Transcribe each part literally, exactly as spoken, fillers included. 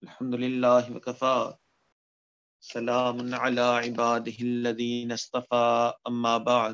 الحمدللہ وکفا سلام علی عبادہ الذین اصطفى اما بعد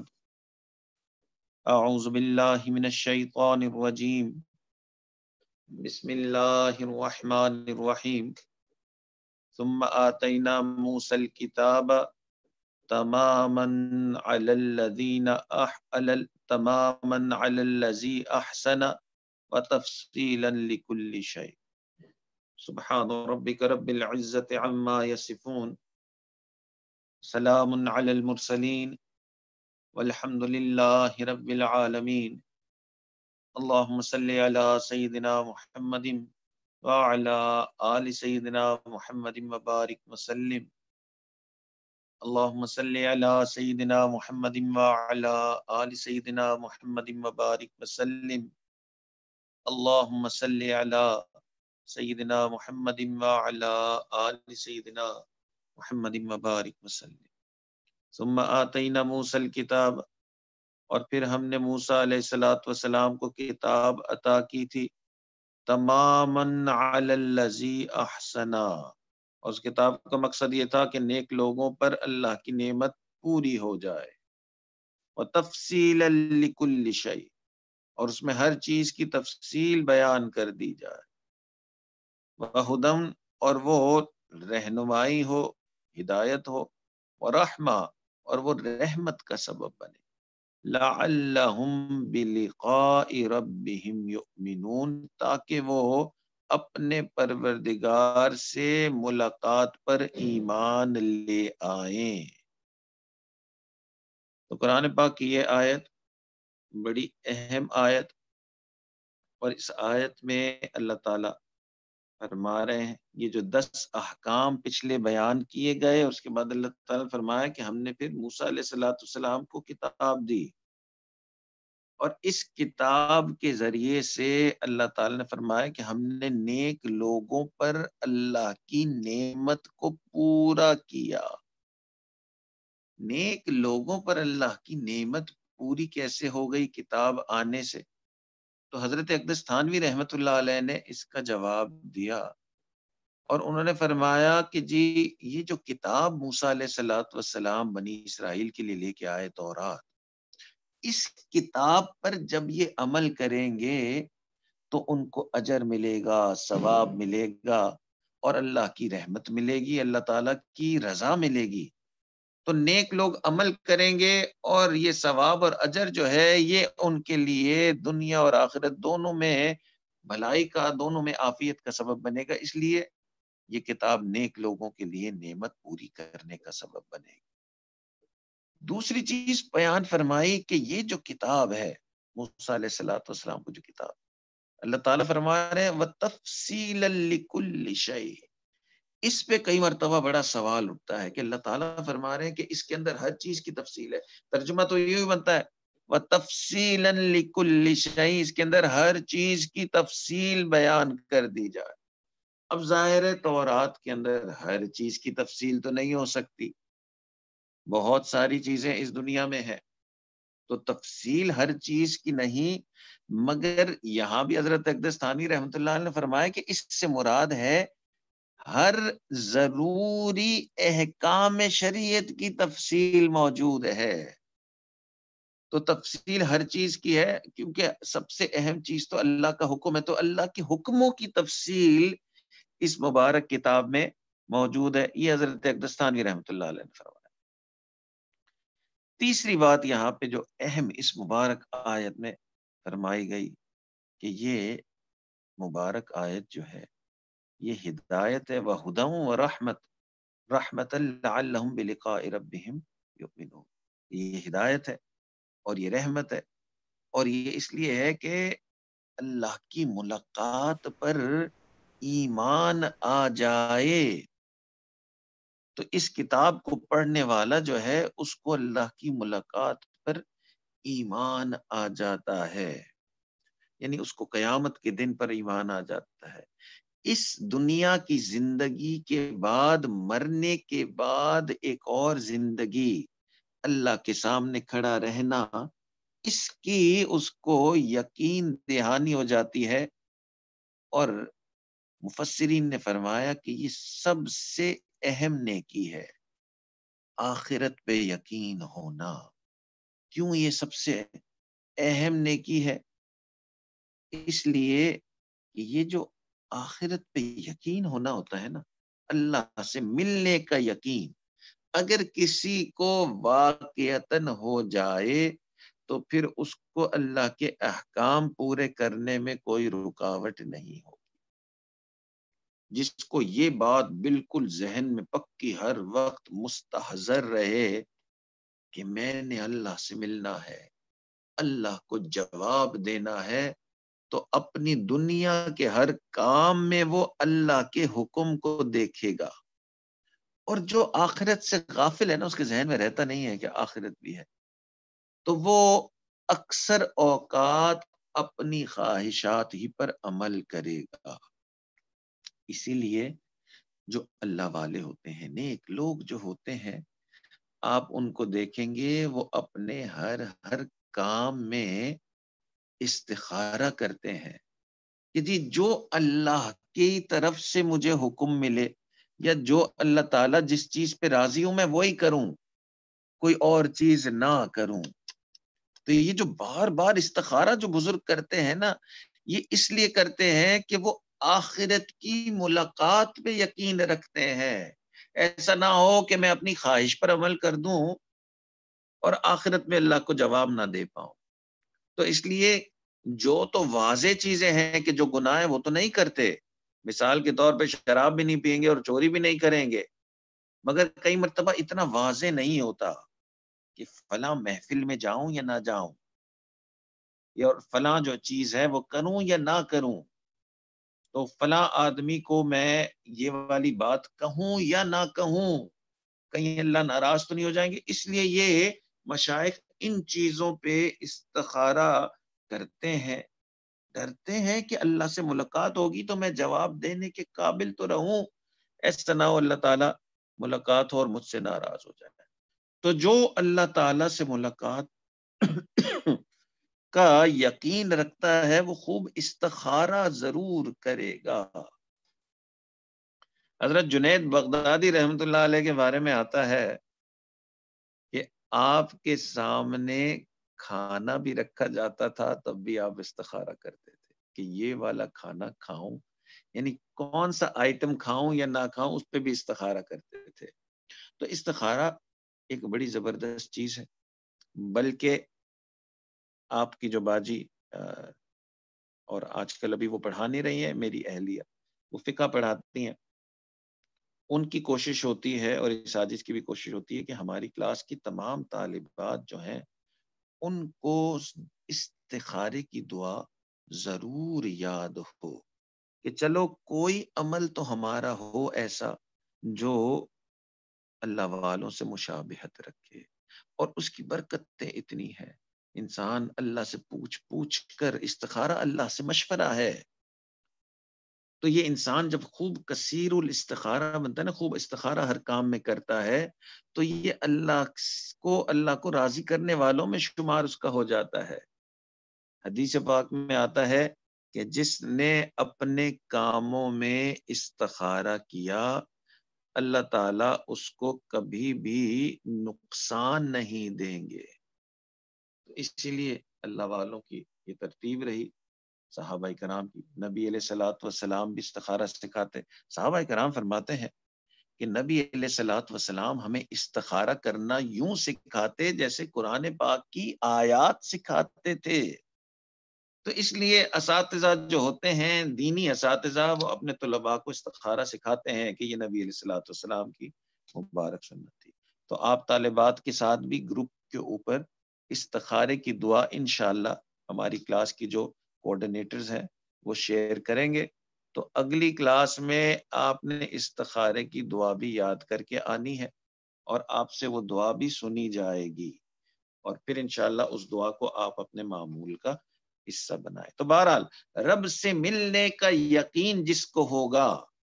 اعوذ باللہ من الشیطان الرجیم بسم اللہ الرحمن الرحیم ثم آتینا موسى الكتاب تماما علی الذین احل تماما علی الذی احسن وتفصیلا لکل شیء سبحان ربک رب العزت عما یصفون سلام علی المرسلین والحمد للہ رب العالمین اللہم صلی علی سیدنا محمد وعلی آل سیدنا محمد وبارک وسلم اللہم صلی علی سیدنا محمد وعلی آل سیدنا محمد وبارک وسلم اللہم صلی علی سیدنا محمد وعلی آل سیدنا محمد وبارک وسلم ثم آتینا موسیٰ الکتاب، اور پھر ہم نے موسیٰ علیہ الصلوۃ والسلام کو کتاب عطا کی تھی تماماً علی الذی احسنا، اور اس کتاب کا مقصد یہ تھا کہ نیک لوگوں پر اللہ کی نعمت پوری ہو جائے، وتفصیلا لکل شیء، اور اس میں ہر چیز کی تفصیل بیان کر دی جائے، وہدم، اور وہ رہنمائی ہو، ہدایت ہو، ورحمہ، اور وہ رحمت کا سبب بنے، لعلہم بلقاء ربہم یؤمنون، تاکہ وہ اپنے پروردگار سے ملاقات پر ایمان لے آئیں۔ تو قرآن پاک کی یہ آیت بڑی اہم آیت، اور اس آیت میں اللہ تعالی فرما رہے ہیں یہ جو دس احکام پچھلے بیان کیے گئے، اس کے بعد اللہ تعالیٰ نے فرمایا کہ ہم نے پھر موسیٰ علیہ الصلوۃ والسلام کو کتاب دی، اور اس کتاب کے ذریعے سے اللہ تعالیٰ نے فرمایا کہ ہم نے نیک لوگوں پر اللہ کی نعمت کو پورا کیا۔ نیک لوگوں پر اللہ کی نعمت پوری کیسے ہو گئی کتاب آنے سے؟ تو حضرت اقدس تھانوی رحمت اللہ علیہ نے اس کا جواب دیا، اور انہوں نے فرمایا کہ جی یہ جو کتاب موسیٰ علیہ الصلوۃ والسلام بنی اسرائیل کے لیے لے کے آئے تورات، اس کتاب پر جب یہ عمل کریں گے تو ان کو اجر ملے گا، ثواب ملے گا، اور اللہ کی رحمت ملے گی، اللہ تعالیٰ کی رضا ملے گی۔ تو نیک لوگ عمل کریں گے اور یہ ثواب اور اجر جو ہے یہ ان کے لیے دنیا اور آخرت دونوں میں بھلائی کا، دونوں میں عافیت کا سبب بنے گا، اس لیے یہ کتاب نیک لوگوں کے لیے نعمت پوری کرنے کا سبب بنے گی۔ دوسری چیز بیان فرمائی کہ یہ جو کتاب ہے موسیٰ علیہ الصلوۃ والسلام کو جو کتاب اللہ تعالیٰ فرما رہے ہیں وَتَفْصِيلًا لِكُلِّ شَيْءٍ، اس پہ کئی مرتبہ بڑا سوال اٹھتا ہے کہ اللہ تعالیٰ فرما رہے ہیں کہ اس کے اندر ہر چیز کی تفصیل ہے، ترجمہ تو یہی بنتا ہے وَتَفْصِيلًا لِكُلِّ شَيْءٍ، اس کے اندر ہر چیز کی تفصیل بیان کر دی جائے۔ اب ظاہر ہے تورات کے اندر ہر چیز کی تفصیل تو نہیں ہو سکتی، بہت ساری چیزیں اس دنیا میں ہیں، تو تفصیل ہر چیز کی نہیں، مگر یہاں بھی حضرت اقدس تھانوی رحمۃ اللہ علیہ نے فرمایا کہ اس سے مراد ہے ہر ضروری احکام شریعت کی تفصیل موجود ہے۔ تو تفصیل ہر چیز کی ہے، کیونکہ سب سے اہم چیز تو اللہ کا حکم ہے، تو اللہ کے حکموں کی تفصیل اس مبارک کتاب میں موجود ہے، یہ حضرت اقدس تھانوی رحمۃ اللہ علیہ نے فرمایا۔ تیسری بات یہاں پہ جو اہم اس مبارک آیت میں فرمائی گئی کہ یہ مبارک آیت جو ہے یہ ہدایت ہے، وَہُدًى وَرَحْمَةً رَحْمَةً لَعَلَّهُمْ بِلِقَاءِ رَبِّهِمْ يُؤْمِنُونَ، یہ ہدایت ہے اور یہ رحمت ہے، اور یہ اس لیے ہے کہ اللہ کی ملاقات پر ایمان آ جائے، تو اس کتاب کو پڑھنے والا جو ہے اس کو اللہ کی ملاقات پر ایمان آ جاتا ہے، یعنی اس کو قیامت کے دن پر ایمان آ جاتا ہے۔ اس دنیا کی زندگی کے بعد، مرنے کے بعد ایک اور زندگی، اللہ کے سامنے کھڑا رہنا، اس کی اس کو یقین دہانی ہو جاتی ہے، اور مفسرین نے فرمایا کہ یہ سب سے اہم نیکی ہے، آخرت پہ یقین ہونا۔ کیوں یہ سب سے اہم نیکی ہے؟ اس لیے کہ یہ جو آخرت پہ یقین ہونا ہوتا ہے نا، اللہ سے ملنے کا یقین، اگر کسی کو واقعتاً ہو جائے تو پھر اس کو اللہ کے احکام پورے کرنے میں کوئی رکاوٹ نہیں ہو۔ جس کو یہ بات بالکل ذہن میں پکی ہر وقت مستحضر رہے کہ میں نے اللہ سے ملنا ہے، اللہ کو جواب دینا ہے، تو اپنی دنیا کے ہر کام میں وہ اللہ کے حکم کو دیکھے گا۔ اور جو آخرت سے غافل ہے نا، اس کے ذہن میں رہتا نہیں ہے کہ آخرت بھی ہے، تو وہ اکثر اوقات اپنی خواہشات ہی پر عمل کرے گا۔ اسی لیے جو اللہ والے ہوتے ہیں، نیک لوگ جو ہوتے ہیں، آپ ان کو دیکھیں گے وہ اپنے ہر ہر کام میں استخارہ کرتے ہیں کہ جی جو اللہ کی طرف سے مجھے حکم ملے، یا جو اللہ تعالیٰ جس چیز پہ راضی ہوں میں وہی کروں، کوئی اور چیز نہ کروں۔ تو یہ جو بار بار استخارہ جو بزرگ کرتے ہیں نا، یہ اس لیے کرتے ہیں کہ وہ آخرت کی ملاقات پہ یقین رکھتے ہیں۔ ایسا نہ ہو کہ میں اپنی خواہش پر عمل کر دوں اور آخرت میں اللہ کو جواب نہ دے پاؤں۔ تو اس لیے جو تو واضح چیزیں ہیں کہ جو گناہ ہے وہ تو نہیں کرتے، مثال کے طور پہ شراب بھی نہیں پئیں گے اور چوری بھی نہیں کریں گے، مگر کئی مرتبہ اتنا واضح نہیں ہوتا کہ فلاں محفل میں جاؤں یا نہ جاؤں، یا فلاں جو چیز ہے وہ کروں یا نہ کروں، تو فلاں آدمی کو میں یہ والی بات کہوں یا نہ کہوں، کہیں اللہ ناراض تو نہیں ہو جائیں گے۔ اس لیے یہ مشائخ ان چیزوں پہ استخارہ کرتے ہیں، ڈرتے ہیں کہ اللہ سے ملاقات ہوگی تو میں جواب دینے کے قابل تو رہوں، ایسا نہ ہو اللہ تعالیٰ ملاقات ہو اور مجھ سے ناراض ہو جائے۔ تو جو اللہ تعالیٰ سے ملاقات کا یقین رکھتا ہے وہ خوب استخارہ ضرور کرے گا۔ حضرت جنید بغدادی رحمت اللہ علیہ کے بارے میں آتا ہے کہ آپ کے سامنے کھانا بھی رکھا جاتا تھا تب بھی آپ استخارہ کرتے تھے کہ یہ والا کھانا کھاؤں، یعنی کون سا آئٹم کھاؤں یا نہ کھاؤں، اس پہ بھی استخارہ کرتے تھے۔ تو استخارہ ایک بڑی زبردست چیز ہے، بلکہ آپ کی جو باجی اور آج کل ابھی وہ پڑھا نہیں رہی ہیں، میری اہلیہ وہ فقہ پڑھاتی ہیں، ان کی کوشش ہوتی ہے اور اس سازش کی بھی کوشش ہوتی ہے کہ ہماری کلاس کی تمام طالبات جو ہیں ان کو استخارے کی دعا ضرور یاد ہو کہ چلو کوئی عمل تو ہمارا ہو ایسا جو اللہ والوں سے مشابہت رکھے، اور اس کی برکتیں اتنی ہیں، انسان اللہ سے پوچھ پوچھ کر، استخارہ اللہ سے مشورہ ہے، تو یہ انسان جب خوب کثیر الاستخارہ بنتا ہے نا، خوب استخارہ ہر کام میں کرتا ہے، تو یہ اللہ کو اللہ کو راضی کرنے والوں میں شمار اس کا ہو جاتا ہے۔ حدیث پاک میں آتا ہے کہ جس نے اپنے کاموں میں استخارہ کیا، اللہ تعالیٰ اس کو کبھی بھی نقصان نہیں دیں گے۔ تو اسی لیے اللہ والوں کی یہ ترتیب رہی، صحابہ کرام کی۔ نبی علیہ الصلوۃ والسلام بھی استخارہ سکھاتے۔ صحابہ کرام فرماتے ہیں کہ نبی علیہ الصلوۃ والسلام ہمیں استخارہ کرنا یوں سکھاتے جیسے قرآن پاک کی آیات سکھاتے تھے۔ تو اس لیے اساتذہ جو ہوتے ہیں، دینی اساتذہ، وہ اپنے طلباء کو استخارہ سکھاتے ہیں کہ یہ نبی علیہ الصلوۃ والسلام کی مبارک سنت تھی۔ تو آپ طالبات کے ساتھ بھی گروپ کے اوپر استخارے کی دعا انشاءاللہ ہماری کلاس کی جو کوآرڈینیٹرز ہیں وہ شیئر کریں گے، تو اگلی کلاس میں آپ نے استخارے کی دعا بھی یاد کر کے آنی ہے اور آپ سے وہ دعا بھی سنی جائے گی، اور پھر انشاءاللہ اس دعا کو آپ اپنے معمول کا حصہ بنائے۔ تو بہرحال رب سے ملنے کا یقین جس کو ہوگا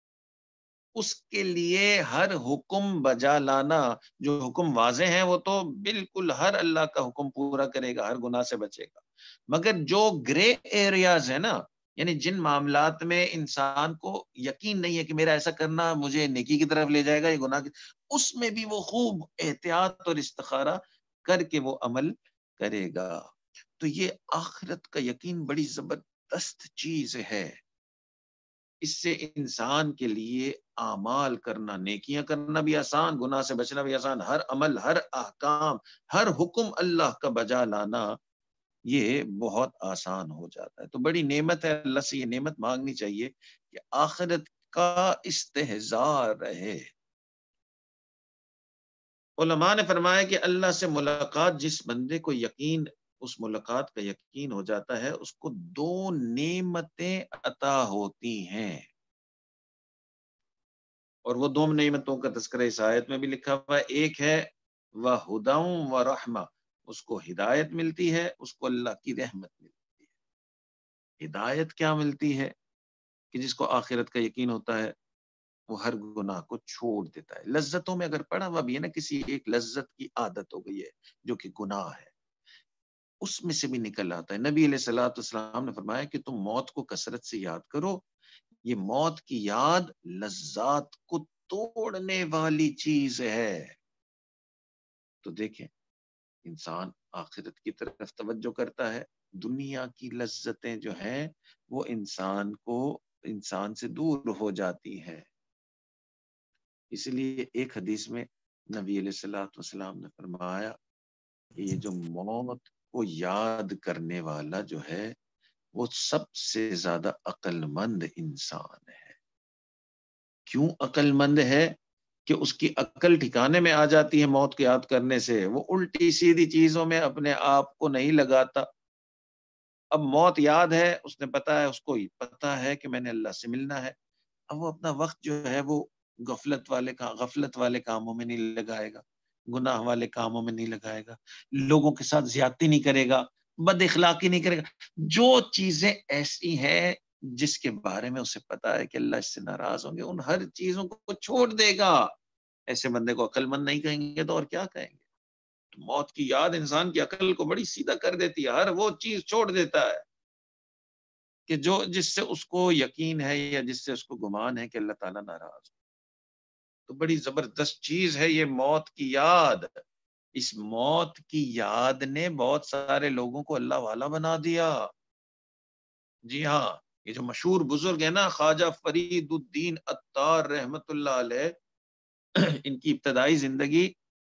اس کے لیے ہر حکم بجا لانا، جو حکم واضح ہیں وہ تو بالکل ہر اللہ کا حکم پورا کرے گا، ہر گناہ سے بچے گا، مگر جو گرے ایریاز ہیں نا، یعنی جن معاملات میں انسان کو یقین نہیں ہے کہ میرا ایسا کرنا مجھے نیکی کی طرف لے جائے گا یا گناہ کی، اس میں بھی وہ خوب احتیاط اور استخارہ کر کے وہ عمل کرے گا۔ تو یہ آخرت کا یقین بڑی زبردست چیز ہے۔ اس سے انسان کے لیے اعمال کرنا، نیکیاں کرنا بھی آسان، گناہ سے بچنا بھی آسان، ہر عمل، ہر احکام، ہر حکم اللہ کا بجا لانا یہ بہت آسان ہو جاتا ہے۔ تو بڑی نعمت ہے، اللہ سے یہ نعمت مانگنی چاہیے کہ آخرت کا استحضار رہے۔ علماء نے فرمایا کہ اللہ سے ملاقات جس بندے کو یقین، اس ملاقات کا یقین ہو جاتا ہے، اس کو دو نعمتیں عطا ہوتی ہیں، اور وہ دو نعمتوں کا تذکرہ اس آیت میں بھی لکھا ہوا ہے۔ ایک ہے وَہُدًى وَرَحْمَةٌ، اس کو ہدایت ملتی ہے، اس کو اللہ کی رحمت ملتی ہے۔ ہدایت کیا ملتی ہے؟ کہ جس کو آخرت کا یقین ہوتا ہے وہ ہر گناہ کو چھوڑ دیتا ہے۔ لذتوں میں اگر پڑا ہوا بھی ہے نا، کسی ایک لذت کی عادت ہو گئی ہے جو کہ گناہ ہے، اس میں سے بھی نکل آتا ہے۔ نبی علیہ الصلوۃ والسلام نے فرمایا کہ تم موت کو کثرت سے یاد کرو، یہ موت کی یاد لذات کو توڑنے والی چیز ہے۔ تو دیکھیں، انسان آخرت کی طرف توجہ کرتا ہے، دنیا کی لذتیں جو ہیں وہ انسان کو انسان سے دور ہو جاتی ہیں۔ اس لیے ایک حدیث میں نبی علیہ الصلوۃ والسلام نے فرمایا کہ یہ جو موت کو یاد کرنے والا جو ہے وہ سب سے زیادہ عقل مند انسان ہے۔ کیوں عقل مند ہے؟ کہ اس کی عقل ٹھکانے میں آ جاتی ہے موت کو یاد کرنے سے، وہ الٹی سیدھی چیزوں میں اپنے آپ کو نہیں لگاتا۔ اب موت یاد ہے، اس نے پتا ہے، اس کو پتا ہے کہ میں نے اللہ سے ملنا ہے، اب وہ اپنا وقت جو ہے وہ غفلت والے کا غفلت والے کاموں میں نہیں لگائے گا، گناہ والے کاموں میں نہیں لگائے گا، لوگوں کے ساتھ زیادتی نہیں کرے گا، بد اخلاقی نہیں کرے گا۔ جو چیزیں ایسی ہیں جس کے بارے میں اسے پتا ہے کہ اللہ اس سے ناراض ہوں گے، ان ہر چیزوں کو چھوڑ دے گا۔ ایسے بندے کو عقل مند نہیں کہیں گے تو اور کیا کہیں گے؟ تو موت کی یاد انسان کی عقل کو بڑی سیدھا کر دیتی ہے، ہر وہ چیز چھوڑ دیتا ہے کہ جو جس سے اس کو یقین ہے یا جس سے اس کو گمان ہے کہ اللہ تعالیٰ ناراض ہو۔ تو بڑی زبردست چیز ہے یہ موت کی یاد۔ اس موت کی یاد نے بہت سارے لوگوں کو اللہ والا بنا دیا۔ جی ہاں، یہ جو مشہور بزرگ ہیں نا، خواجہ فرید الدین عطار رحمت اللہ علیہ، ان کی ابتدائی زندگی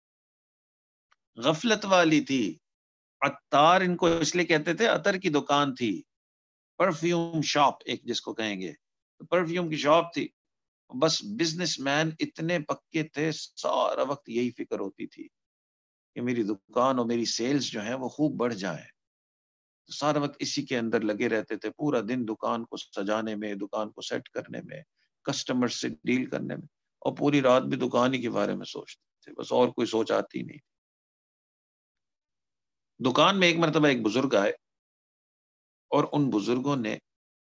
غفلت والی تھی۔ عطار ان کو اس لیے کہتے تھے، عطر کی دکان تھی، پرفیوم شاپ ایک جس کو کہیں گے، پرفیوم کی شاپ تھی۔ بس بزنس مین اتنے پکے تھے، سارا وقت یہی فکر ہوتی تھی کہ میری دکان اور میری سیلز جو ہیں وہ خوب بڑھ جائیں۔ سارا وقت اسی کے اندر لگے رہتے تھے، پورا دن دکان کو سجانے میں، دکان کو سیٹ کرنے میں، کسٹمر سے ڈیل کرنے میں، اور پوری رات بھی دکان ہی کے بارے میں سوچتے تھے، بس اور کوئی سوچ آتی نہیں۔ دکان میں ایک مرتبہ ایک بزرگ آئے اور ان بزرگوں نے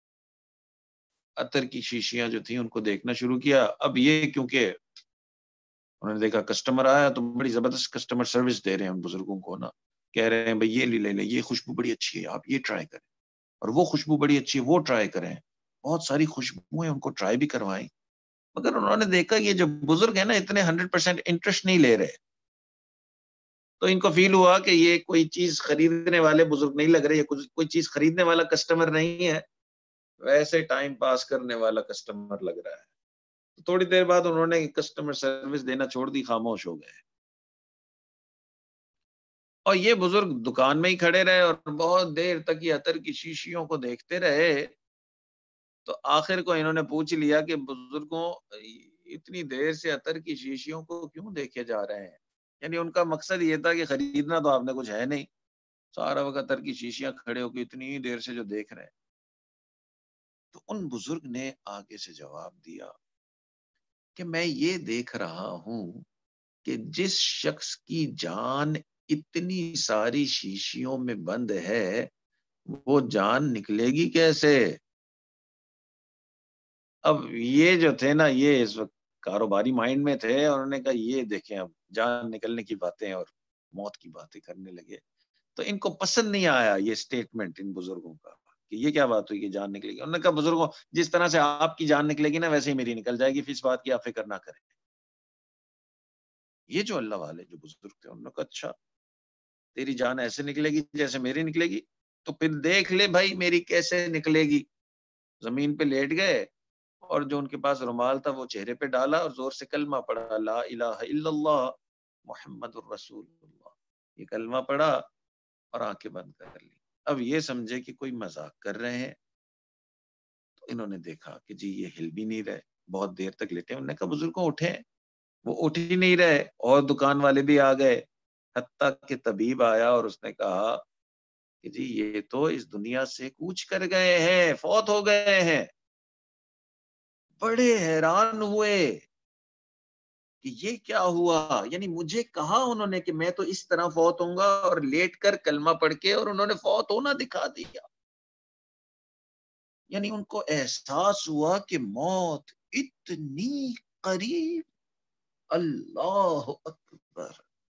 عطر کی شیشیاں جو تھیں ان کو دیکھنا شروع کیا۔ اب یہ کیونکہ انہوں نے دیکھا کسٹمر آیا تو بڑی زبردست کسٹمر سروس دے رہے ہیں ان بزرگوں کو نا، کہہ رہے ہیں بھئی یہ لے لیں، یہ خوشبو بڑی اچھی ہے، آپ یہ ٹرائی کریں، اور وہ خوشبو بڑی اچھی ہے، وہ ٹرائی کریں۔ بہت ساری خوشبوئیں ان کو ٹرائی بھی کروائیں، مگر انہوں نے دیکھا یہ جو بزرگ ہیں نا اتنے ہنڈریڈ پرسینٹ انٹرسٹ نہیں لے رہے، تو ان کو فیل ہوا کہ یہ کوئی چیز خریدنے والے بزرگ نہیں لگ رہے، یہ کوئی چیز خریدنے والا کسٹمر نہیں ہے، ویسے ٹائم پاس کرنے والا کسٹمر لگ رہا ہے۔ تو تھوڑی دیر بعد انہوں نے کسٹمر سروس دینا چھوڑ دی، خاموش ہو گئے، اور یہ بزرگ دکان میں ہی کھڑے رہے اور بہت دیر تک یہ عطر کی شیشیوں کو دیکھتے رہے۔ تو آخر کو انہوں نے پوچھ لیا کہ بزرگوں اتنی دیر سے عطر کی شیشیوں کو کیوں دیکھے جا رہے ہیں؟ یعنی ان کا مقصد یہ تھا کہ خریدنا تو آپ نے کچھ ہے نہیں، سارا وقت عطر کی شیشیاں کھڑے ہو کے اتنی دیر سے جو دیکھ رہے ہیں۔ تو ان بزرگ نے آگے سے جواب دیا کہ میں یہ دیکھ رہا ہوں کہ جس شخص کی جان اتنی ساری شیشیوں میں بند ہے وہ جان نکلے گی کیسے؟ اب یہ جو تھے نا یہ اس وقت کاروباری مائنڈ میں تھے، اور انہوں نے کہا یہ دیکھیں اب جان نکلنے کی باتیں اور موت کی باتیں کرنے لگے۔ تو ان کو پسند نہیں آیا یہ سٹیٹمنٹ ان بزرگوں کا کہ یہ کیا بات ہوئی کہ جان نکلے گی؟ انہوں نے کہا بزرگوں جس طرح سے آپ کی جان نکلے گی نا ویسے ہی میری نکل جائے گی، پھر اس بات کی آپ فکر نہ کریں۔ یہ جو اللہ والے جو بزرگ تھے انہوں نے کہا اچھا تیری جان ایسے نکلے گی جیسے میری نکلے گی، تو پھر دیکھ لے بھائی میری کیسے نکلے گی۔ زمین پہ لیٹ گئے اور جو ان کے پاس رومال تھا وہ چہرے پہ ڈالا اور زور سے کلمہ پڑھا، لا الہ الا اللہ محمد الرسول اللہ، یہ کلمہ پڑھا اور آنکھیں بند کر لی۔ اب یہ سمجھے کہ کوئی مذاق کر رہے ہیں، تو انہوں نے دیکھا کہ جی یہ ہل بھی نہیں رہے، بہت دیر تک لیٹے۔ انہوں نے کہا بزرگوں اٹھیں، وہ اٹھ ہی نہیں رہے، اور دکان والے بھی آ گئے، حتیٰ کہ طبیب آیا اور اس نے کہا کہ جی یہ تو اس دنیا سے کوچ کر گئے ہیں، فوت ہو گئے ہیں۔ بڑے حیران ہوئے کہ یہ کیا ہوا، یعنی مجھے کہا انہوں نے کہ میں تو اس طرح فوت ہوں گا، اور لیٹ کر کلمہ پڑھ کے اور انہوں نے فوت ہونا دکھا دیا۔ یعنی ان کو احساس ہوا کہ موت اتنی قریب، اللہ اکبر،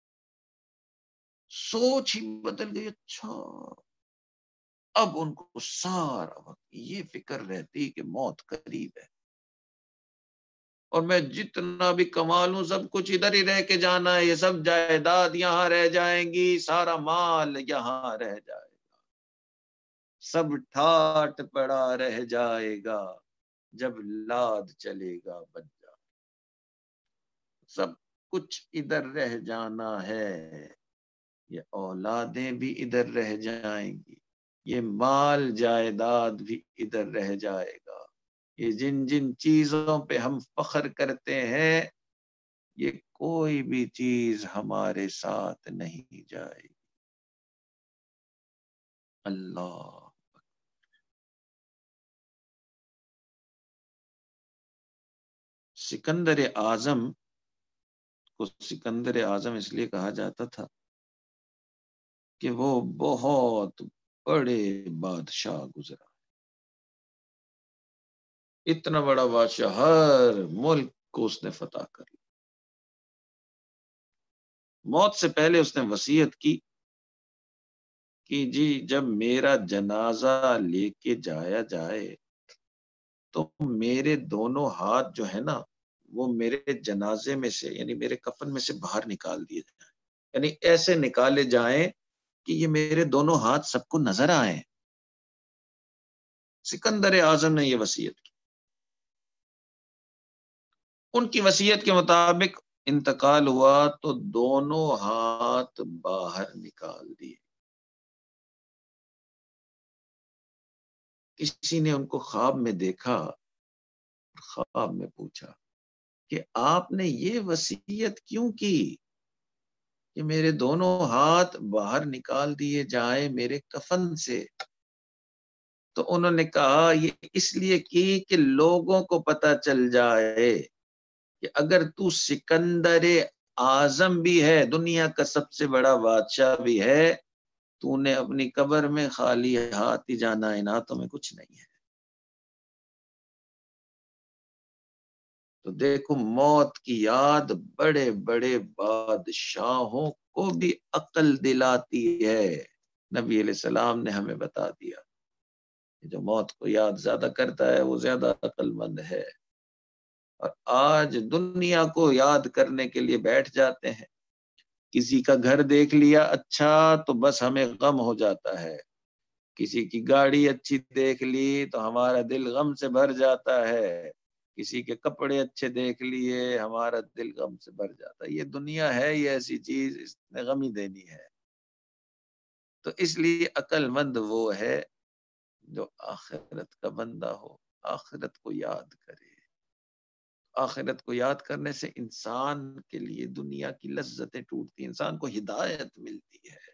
سوچ ہی بدل گئی۔ اچھا اب ان کو سارا وقت یہ فکر رہتی کہ موت قریب ہے، اور میں جتنا بھی کما لوں سب کچھ ادھر ہی رہ کے جانا ہے، یہ سب جائیداد یہاں رہ جائیں گی، سارا مال یہاں رہ جائے گا، سب ٹھاٹ پڑا رہ جائے گا، جب لاد چلے گا بچ جا، سب کچھ ادھر رہ جانا ہے، یہ اولادیں بھی ادھر رہ جائیں گی، یہ مال جائیداد بھی ادھر رہ جائے گا، یہ جن جن چیزوں پہ ہم فخر کرتے ہیں یہ کوئی بھی چیز ہمارے ساتھ نہیں جائے گی۔ اللہ سکندر اعظم کو سکندر اعظم اس لیے کہا جاتا تھا کہ وہ بہت بڑے بادشاہ گزرا، اتنا بڑا بادشاہ ہر ملک کو اس نے فتح کر لیا۔ موت سے پہلے اس نے وصیت کی کہ جی جب میرا جنازہ لے کے جایا جائے تو میرے دونوں ہاتھ جو ہے نا وہ میرے جنازے میں سے یعنی میرے کفن میں سے باہر نکال دیے جائیں، یعنی ایسے نکالے جائیں کہ یہ میرے دونوں ہاتھ سب کو نظر آئیں۔ سکندر اعظم نے یہ وصیت کی، ان کی وصیت کے مطابق انتقال ہوا تو دونوں ہاتھ باہر نکال دیے۔ کسی نے ان کو خواب میں دیکھا، خواب میں پوچھا کہ آپ نے یہ وصیت کیوں کی کہ میرے دونوں ہاتھ باہر نکال دیے جائیں میرے کفن سے؟ تو انہوں نے کہا یہ اس لیے کی کہ لوگوں کو پتہ چل جائے کہ اگر تو سکندر اعظم بھی ہے، دنیا کا سب سے بڑا بادشاہ بھی ہے، تو نے اپنی قبر میں خالی ہاتھ ہی جانا ہے، نہ تمہیں کچھ نہیں ہے۔ تو دیکھو موت کی یاد بڑے بڑے بادشاہوں کو بھی عقل دلاتی ہے۔ نبی علیہ السلام نے ہمیں بتا دیا کہ جو موت کو یاد زیادہ کرتا ہے وہ زیادہ عقل مند ہے، اور آج دنیا کو یاد کرنے کے لیے بیٹھ جاتے ہیں، کسی کا گھر دیکھ لیا اچھا تو بس ہمیں غم ہو جاتا ہے، کسی کی گاڑی اچھی دیکھ لی تو ہمارا دل غم سے بھر جاتا ہے، کسی کے کپڑے اچھے دیکھ لیے ہمارا دل غم سے بھر جاتا ہے۔ یہ دنیا ہے، یہ ایسی چیز، اس نے غم ہی دینی ہے۔ تو اس لیے عقل مند وہ ہے جو آخرت کا بندہ ہو، آخرت کو یاد کرے۔ آخرت کو یاد کرنے سے انسان کے لیے دنیا کی لذتیں ٹوٹتی، انسان کو ہدایت ملتی ہے،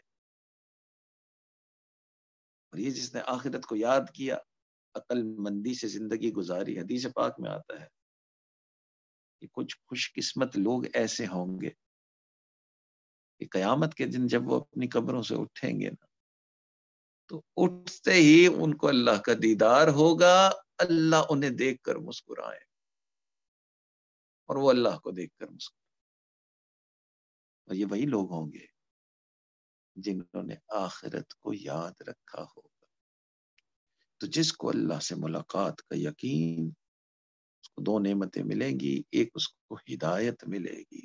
اور یہ جس نے آخرت کو یاد کیا، عقل مندی سے زندگی گزاری، حدیث پاک میں آتا ہے کہ کچھ خوش قسمت لوگ ایسے ہوں گے کہ قیامت کے دن جب وہ اپنی قبروں سے اٹھیں گے نا تو اٹھتے ہی ان کو اللہ کا دیدار ہوگا، اللہ انہیں دیکھ کر مسکرائے اور وہ اللہ کو دیکھ کر مسکرائے، اور یہ وہی لوگ ہوں گے جنہوں نے آخرت کو یاد رکھا ہوگا۔ تو جس کو اللہ سے ملاقات کا یقین، اس کو دو نعمتیں ملیں گی، ایک اس کو ہدایت ملے گی،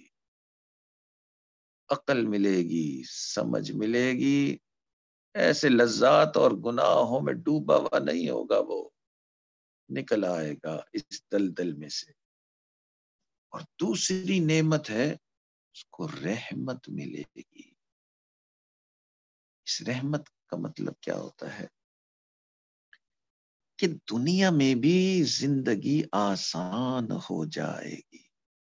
عقل ملے گی، سمجھ ملے گی، ایسے لذات اور گناہوں میں ڈوبا ہوا نہیں ہوگا، وہ نکل آئے گا اس دلدل میں سے۔ اور دوسری نعمت ہے اس کو رحمت ملے گی۔ اس رحمت کا مطلب کیا ہوتا ہے کہ دنیا میں بھی زندگی آسان ہو جائے گی۔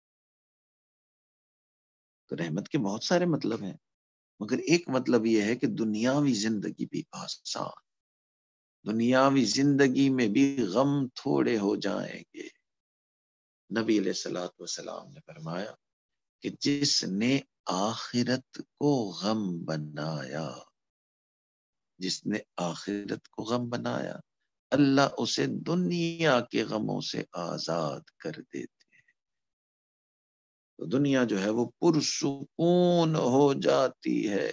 تو رحمت کے بہت سارے مطلب ہیں، مگر ایک مطلب یہ ہے کہ دنیاوی زندگی بھی آسان، دنیاوی زندگی میں بھی غم تھوڑے ہو جائیں گے۔ نبی علیہ الصلوۃ والسلام نے فرمایا کہ جس نے آخرت کو غم بنایا، جس نے آخرت کو غم بنایا، اللہ اسے دنیا کے غموں سے آزاد کر دیتے ہیں۔ تو دنیا جو ہے وہ پرسکون ہو جاتی ہے۔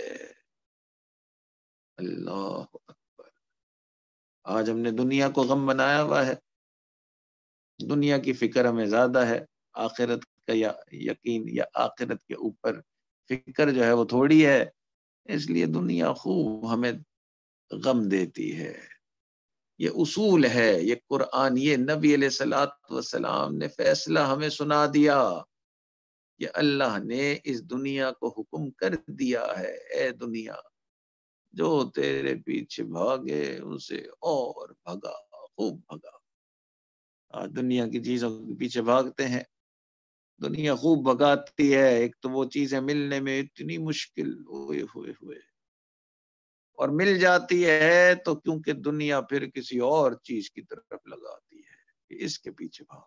اللہ اکبر۔ آج ہم نے دنیا کو غم بنایا ہوا ہے، دنیا کی فکر ہمیں زیادہ ہے، آخرت کا یا یقین یا آخرت کے اوپر فکر جو ہے وہ تھوڑی ہے، اس لیے دنیا خوب ہمیں غم دیتی ہے۔ یہ اصول ہے، یہ قرآن، یہ نبی علیہ الصلوۃ والسلام نے فیصلہ ہمیں سنا دیا، کہ اللہ نے اس دنیا کو حکم کر دیا ہے، اے دنیا جو تیرے پیچھے بھاگے اسے اور بھگا، خوب بھگا۔ آج دنیا کی چیزوں کے پیچھے بھاگتے ہیں، دنیا خوب بھگاتی ہے، ایک تو وہ چیزیں ملنے میں اتنی مشکل ہوئے ہوئے ہوئے اور مل جاتی ہے تو کیونکہ دنیا پھر کسی اور چیز کی طرف لگاتی ہے کہ اس کے پیچھے بھاگ۔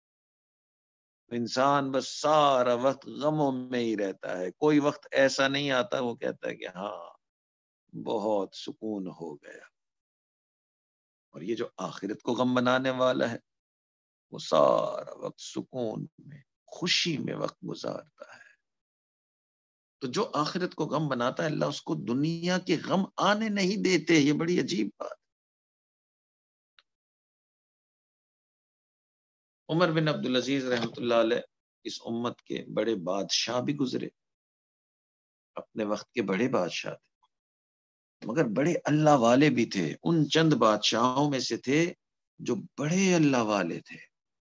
انسان بس سارا وقت غموں میں ہی رہتا ہے، کوئی وقت ایسا نہیں آتا وہ کہتا ہے کہ ہاں بہت سکون ہو گیا۔ اور یہ جو آخرت کو غم بنانے والا ہے وہ سارا وقت سکون میں، خوشی میں وقت گزارتا ہے۔ تو جو آخرت کو غم بناتا ہے اللہ اس کو دنیا کے غم آنے نہیں دیتے، یہ بڑی عجیب بات۔ عمر بن عبدالعزیز رحمۃ اللہ علیہ اس امت کے بڑے بادشاہ بھی گزرے، اپنے وقت کے بڑے بادشاہ تھے، مگر بڑے اللہ والے بھی تھے، ان چند بادشاہوں میں سے تھے جو بڑے اللہ والے تھے۔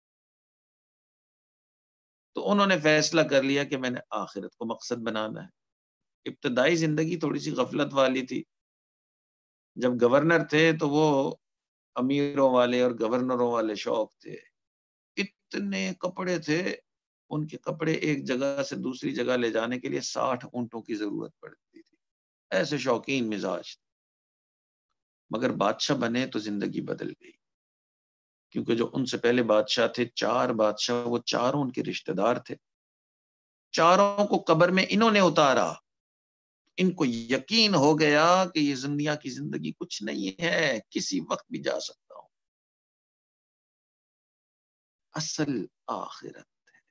تو انہوں نے فیصلہ کر لیا کہ میں نے آخرت کو مقصد بنانا ہے۔ ابتدائی زندگی تھوڑی سی غفلت والی تھی، جب گورنر تھے تو وہ امیروں والے اور گورنروں والے شوق تھے، اتنے کپڑے تھے، ان کے کپڑے ایک جگہ سے دوسری جگہ لے جانے کے لیے ساٹھ اونٹوں کی ضرورت پڑتی تھی، ایسے شوقین مزاج تھے۔ مگر بادشاہ بنے تو زندگی بدل گئی، کیونکہ جو ان سے پہلے بادشاہ تھے، چار بادشاہ، وہ چاروں ان کے رشتہ دار تھے، چاروں کو قبر میں انہوں نے اتارا۔ ان کو یقین ہو گیا کہ یہ دنیا کی زندگی کچھ نہیں ہے، کسی وقت بھی جا سکتا ہوں، اصل آخرت ہے،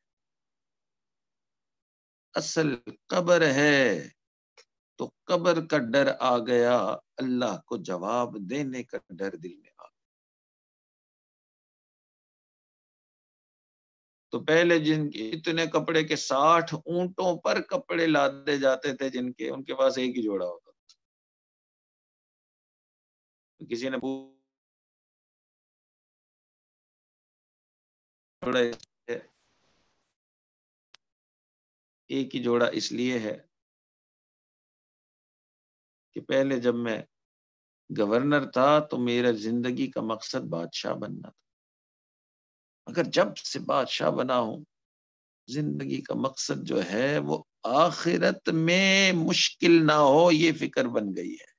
اصل قبر ہے۔ تو قبر کا ڈر آ گیا، اللہ کو جواب دینے کا ڈر دل میں آ گیا۔ تو پہلے جن کے اتنے کپڑے کے ساٹھ اونٹوں پر کپڑے لادے جاتے تھے، جن کے ان کے پاس ایک ہی جوڑا ہوتا تھا۔ تو کسی نے جوڑا ایک ہی جوڑا اس لیے ہے کہ پہلے جب میں گورنر تھا تو میرا زندگی کا مقصد بادشاہ بننا تھا، اگر جب سے بادشاہ بنا ہوں زندگی کا مقصد جو ہے وہ آخرت میں مشکل نہ ہو، یہ فکر بن گئی ہے۔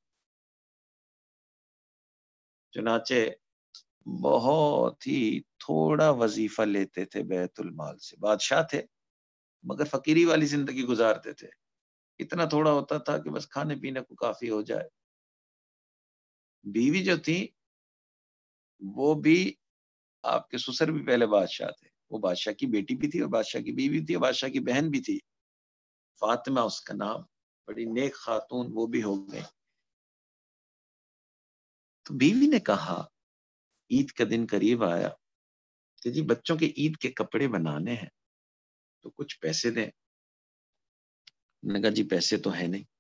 چنانچہ بہت ہی تھوڑا وظیفہ لیتے تھے بیت المال سے، بادشاہ تھے مگر فقیری والی زندگی گزارتے تھے، اتنا تھوڑا ہوتا تھا کہ بس کھانے پینے کو کافی ہو جائے۔ بیوی جو تھی وہ بھی، آپ کے سسر بھی پہلے بادشاہ تھے، وہ بادشاہ کی بیٹی بھی تھی اور بادشاہ کی بیوی تھی اور بادشاہ کی بہن بھی تھی، فاطمہ اس کا نام، بڑی نیک خاتون وہ بھی ہو گئی۔ تو بیوی نے کہا عید کا دن قریب آیا کہ جی بچوں کے عید کے کپڑے بنانے ہیں تو کچھ پیسے دیں. میں نے کہا جی پیسے تو ہے نہیں.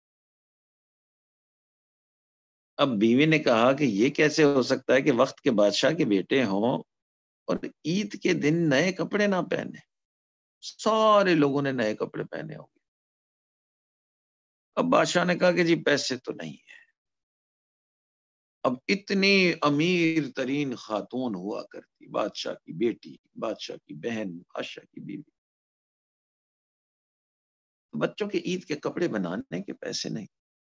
اب بیوی نے کہا کہ یہ کیسے ہو سکتا ہے کہ وقت کے بادشاہ کے بیٹے ہوں اور عید کے دن نئے کپڑے نہ پہنے. سارے لوگوں نے نئے کپڑے پہنے ہوں گے. اب بادشاہ نے کہا کہ جی پیسے تو نہیں ہے. اب اتنی امیر ترین خاتون ہوا کرتی، بادشاہ کی بیٹی، بادشاہ کی بہن، بادشاہ کی بیوی، بچوں کے عید کے کپڑے بنانے کے پیسے نہیں.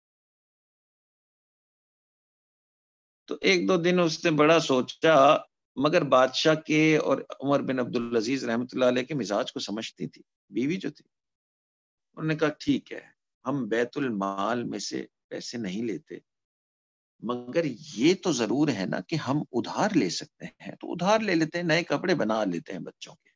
تو ایک دو دن اس نے بڑا سوچا، مگر بادشاہ کے اور عمر بن عبدالعزیز رحمۃ اللہ علیہ کے مزاج کو سمجھتی تھی بیوی جو تھی. انہوں نے کہا ٹھیک ہے، ہم بیت المال میں سے پیسے نہیں لیتے، مگر یہ تو ضرور ہے نا کہ ہم ادھار لے سکتے ہیں، تو ادھار لے لیتے ہیں، نئے کپڑے بنا لیتے ہیں بچوں کے.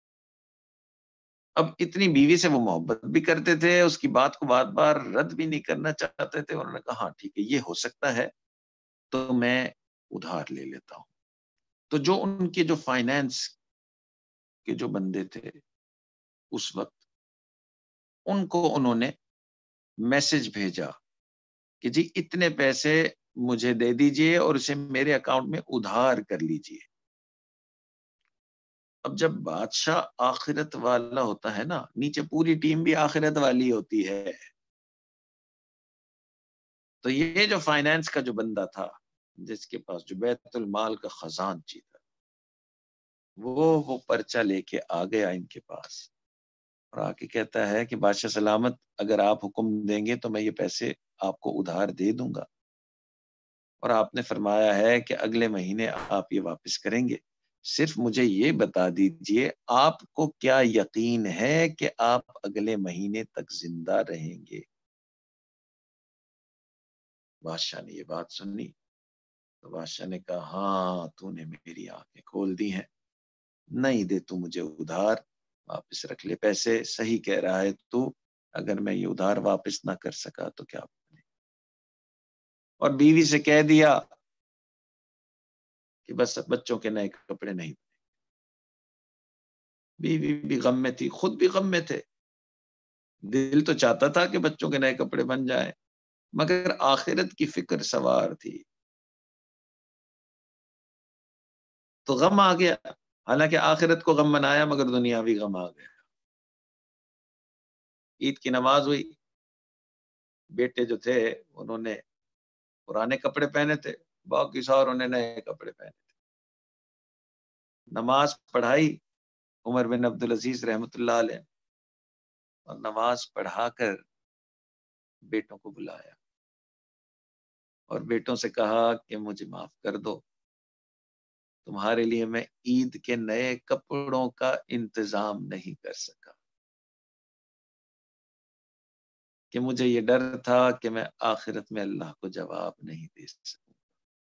اب اتنی بیوی سے وہ محبت بھی کرتے تھے، اس کی بات کو بار بار رد بھی نہیں کرنا چاہتے تھے. انہوں نے کہا ہاں ٹھیک ہے، یہ ہو سکتا ہے تو میں ادھار لے لیتا ہوں. تو جو ان کے جو فائنانس کے جو بندے تھے اس وقت، ان کو انہوں نے میسج بھیجا کہ جی اتنے پیسے مجھے دے دیجئے اور اسے میرے اکاؤنٹ میں ادھار کر لیجئے. اب جب بادشاہ آخرت والا ہوتا ہے نا، نیچے پوری ٹیم بھی آخرت والی ہوتی ہے. تو یہ جو فائنانس کا جو بندہ تھا، جس کے پاس جو بیت المال کا خزانچی تھا، وہ وہ پرچہ لے کے آ گیا ان کے پاس اور آ کے کہتا ہے کہ بادشاہ سلامت، اگر آپ حکم دیں گے تو میں یہ پیسے آپ کو ادھار دے دوں گا، اور آپ نے فرمایا ہے کہ اگلے مہینے آپ یہ واپس کریں گے. صرف مجھے یہ بتا دیجئے آپ کو کیا یقین ہے کہ آپ اگلے مہینے تک زندہ رہیں گے. بادشاہ نے یہ بات سنی تو بادشاہ نے کہا ہاں تو نے میری آنکھیں کھول دی ہیں. نہیں دے تو مجھے ادھار، واپس رکھ لے پیسے. صحیح کہہ رہا ہے تو، اگر میں یہ ادھار واپس نہ کر سکا تو کیا بنے. اور بیوی سے کہہ دیا کہ بس بچوں کے نئے کپڑے نہیں. بیوی بھی غم میں تھی، خود بھی غم میں تھے. دل تو چاہتا تھا کہ بچوں کے نئے کپڑے بن جائیں، مگر آخرت کی فکر سوار تھی تو غم آ گیا. حالانکہ آخرت کو غم بنایا مگر دنیاوی غم آ گیا. عید کی نماز ہوئی، بیٹے جو تھے انہوں نے پرانے کپڑے پہنے تھے، باقی ساروں نے نئے کپڑے پہنے تھے. نماز پڑھائی عمر بن عبدالعزیز رحمۃ اللہ علیہ، اور نماز پڑھا کر بیٹوں کو بلایا اور بیٹوں سے کہا کہ مجھے معاف کر دو، تمہارے لیے میں عید کے نئے کپڑوں کا انتظام نہیں کر سکا، کہ مجھے یہ ڈر تھا کہ میں آخرت میں اللہ کو جواب نہیں دے سکوں،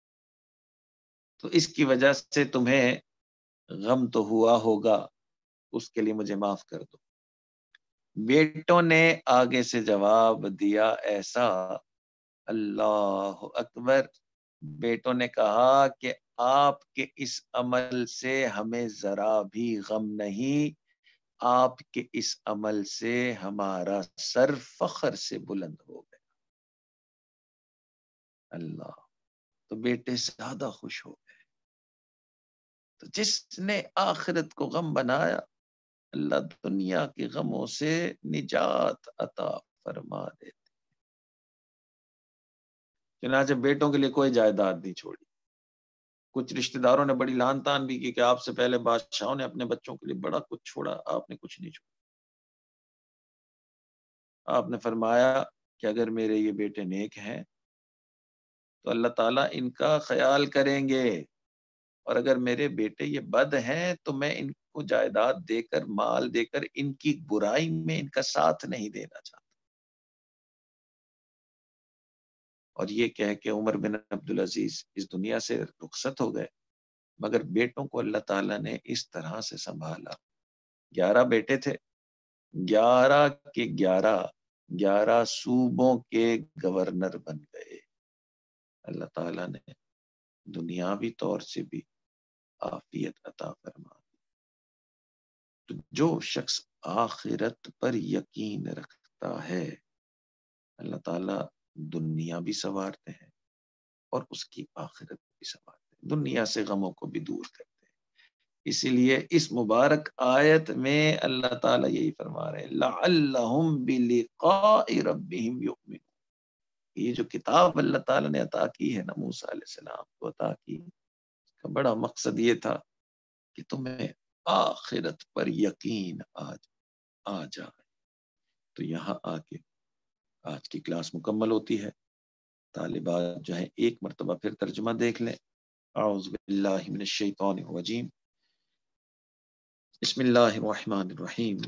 تو اس کی وجہ سے تمہیں غم تو ہوا ہوگا، اس کے لیے مجھے معاف کر دو. بیٹوں نے آگے سے جواب دیا ایسا، اللہ اکبر. بیٹوں نے کہا کہ آپ کے اس عمل سے ہمیں ذرا بھی غم نہیں، آپ کے اس عمل سے ہمارا سر فخر سے بلند ہو گیا. اللہ، تو بیٹے زیادہ خوش ہو گئے. تو جس نے آخرت کو غم بنایا، اللہ دنیا کے غموں سے نجات عطا فرما دیتے. چنانچہ بیٹوں کے لیے کوئی جائیداد نہیں چھوڑی. کچھ رشتہ داروں نے بڑی لان تان بھی کی کہ آپ سے پہلے بادشاہوں نے اپنے بچوں کے لیے بڑا کچھ چھوڑا، آپ نے کچھ نہیں چھوڑا. آپ نے فرمایا کہ اگر میرے یہ بیٹے نیک ہیں تو اللہ تعالیٰ ان کا خیال کریں گے، اور اگر میرے بیٹے یہ بد ہیں تو میں ان کو جائیداد دے کر، مال دے کر ان کی برائی میں ان کا ساتھ نہیں دینا چاہتا. اور یہ کہہ کہ عمر بن عبدالعزیز اس دنیا سے رخصت ہو گئے، مگر بیٹوں کو اللہ تعالیٰ نے اس طرح سے سنبھالا. گیارہ بیٹے تھے، گیارہ کے گیارہ گیارہ صوبوں کے گورنر بن گئے. اللہ تعالیٰ نے دنیاوی طور سے بھی عافیت عطا فرما دی۔ تو جو شخص آخرت پر یقین رکھتا ہے اللہ تعالیٰ دنیا بھی سنوارتے ہیں اور اس کی آخرت بھی سنوارتے ہیں، دنیا سے غموں کو بھی دور کرتے ہیں۔ اسی لیے اس مبارک آیت میں اللہ تعالیٰ یہی فرما رہے ہیں لعلہم بلقاء ربہم یؤمنون۔ یہ جو کتاب اللہ تعالیٰ نے عطا کی ہے نا موسیٰ علیہ السلام کو عطا کی، اس کا بڑا مقصد یہ تھا کہ تمہیں آخرت پر یقین آج آ جائے۔ تو یہاں آ کے آج کی کلاس مکمل ہوتی ہے۔ طالبات جو ہے ایک مرتبہ پھر ترجمہ دیکھ لیں۔ اعوذ باللہ من الشیطان الرجیم، بسم اللہ الرحمن الرحیم۔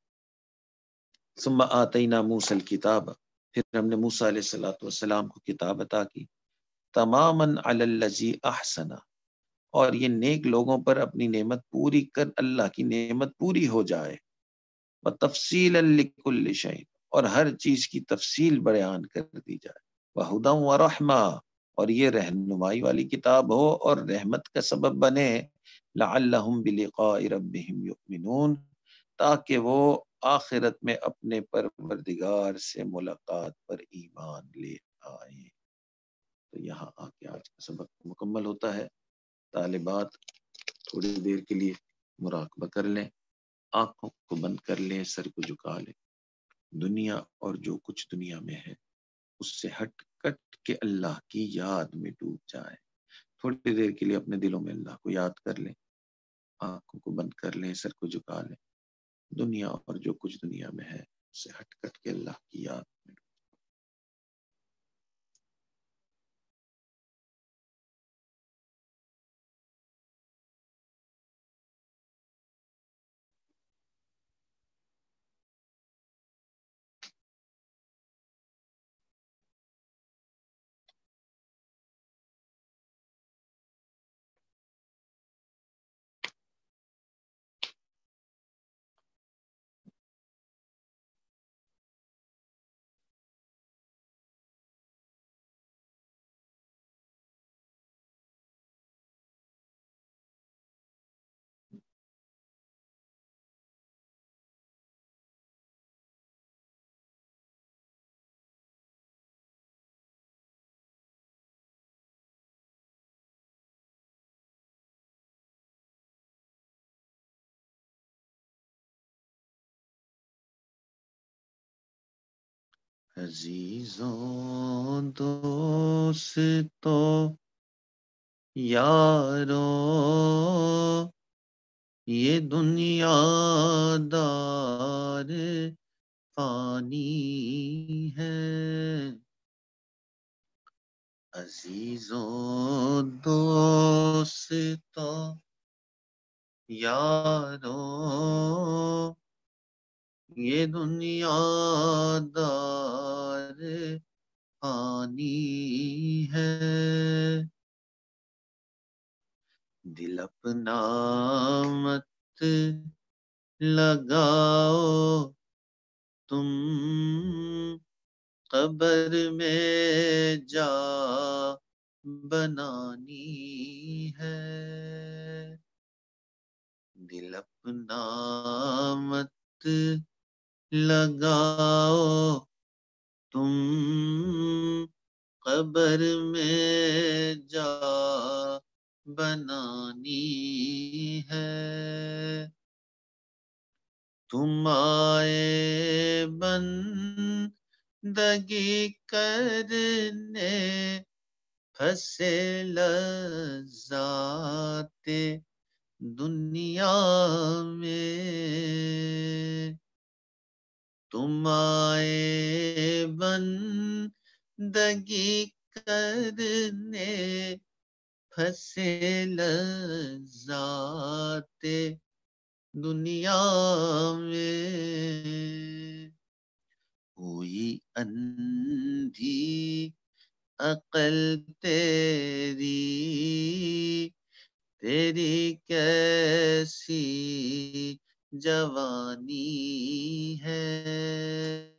ثم آتینا موسیٰ الکتاب، پھر ہم نے موسیٰ علیہ الصلوۃ والسلام کو کتاب عطا کی، تماماً علی الذی احسن، اور یہ نیک لوگوں پر اپنی نعمت پوری کر اللہ کی نعمت پوری ہو جائے، وتفصیلا لکل شیء، اور ہر چیز کی تفصیل بیان کر دی جائے، وہدی ورحمہ، اور یہ رہنمائی والی کتاب ہو اور رحمت کا سبب بنے، لعلہم بلقاء ربہم یؤمنون، تاکہ وہ آخرت میں اپنے پروردگار سے ملاقات پر ایمان لے آئیں۔ تو یہاں آ کے آج کا سبق مکمل ہوتا ہے۔ طالبات تھوڑی دیر کے لیے مراقبہ کر لیں، آنکھوں کو بند کر لیں، سر کو جھکا لیں، دنیا اور جو کچھ دنیا میں ہے اس سے ہٹ کٹ کے اللہ کی یاد میں ڈوب جائیں۔ تھوڑی دیر کے لیے اپنے دلوں میں اللہ کو یاد کر لیں، آنکھوں کو بند کر لیں، سر کو جھکا لیں، دنیا اور جو کچھ دنیا میں ہے اس سے ہٹ کٹ کے اللہ کی یاد میں ڈوب۔ عزیزوں دوستوں یارو، یہ دنیا دار فانی ہے، عزیزوں دوستوں یارو، یہ دنیا دار فانی ہے، دل اپنا مت لگاؤ تم، قبر میں جا بنانی ہے، دل اپنا مت لگاؤ تم، قبر میں جا بنانی ہے، تم آئے بندگی کرنے، پھنسے لذات دنیا میں، تم آئے بندگی کرنے، پھنسے لذات دنیا میں، ہوئی اندھی عقل تیری، تیری کیسی جوانی ہے،